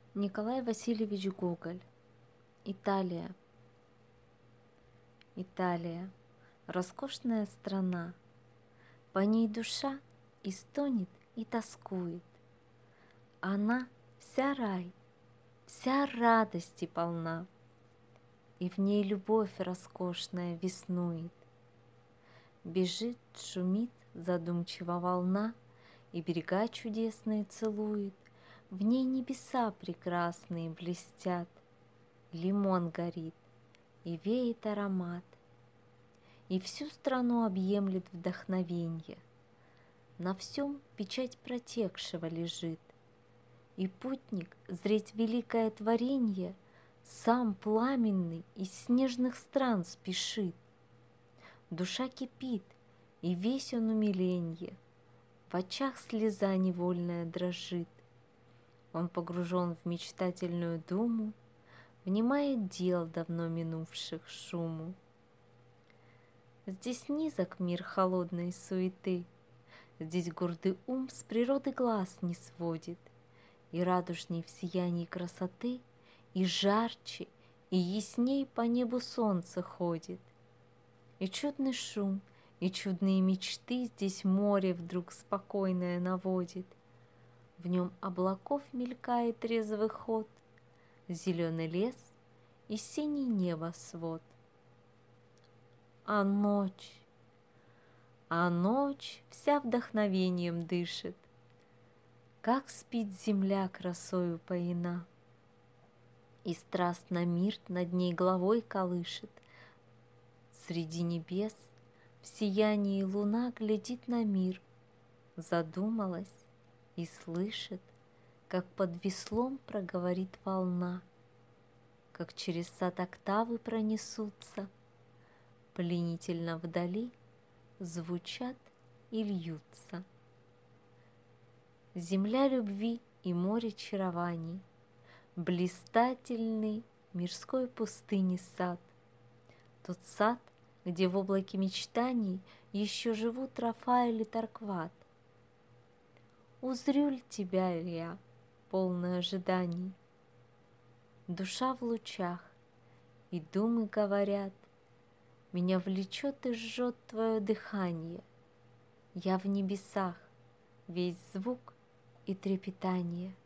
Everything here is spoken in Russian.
Николай Васильевич Гоголь. Италия. Италия. Роскошная страна. По ней душа и стонет, и тоскует. Она вся рай, вся радости полна, и в ней любовь роскошная веснует. Бежит, шумит задумчиво волна, и берега чудесные целует. В ней небеса прекрасные блестят, лимон горит, и веет аромат, и всю страну объемлет вдохновенье. На всем печать протекшего лежит, и путник зреть великое творенье сам пламенный из снежных стран спешит. Душа кипит, и весь он умиленье, в очах слеза невольная дрожит. Он погружен в мечтательную думу, внимает дел давно минувших шуму. Здесь низок мир холодной суеты, здесь гордый ум с природы глаз не сводит, и радужней в сиянии красоты, и жарче, и ясней по небу солнце ходит. И чудный шум, и чудные мечты здесь море вдруг спокойное наводит. В нем облаков мелькает трезвый ход, зеленый лес и синий небосвод. А ночь вся вдохновением дышит, как спит земля красою поена, и страстно мир над ней головой колышет. Среди небес в сиянии луна глядит на мир, задумалась и слышит, как под веслом проговорит волна, как через сад октавы пронесутся, пленительно вдали звучат и льются. Земля любви и море чарований, блистательный мирской пустыни сад, тот сад, где в облаке мечтаний еще живут Рафаэль и Торкват. Узрю ль тебя я, полный ожиданий? Душа в лучах, и думы говорят, меня влечет и жжет твое дыхание. Я в небесах, весь звук и трепетание.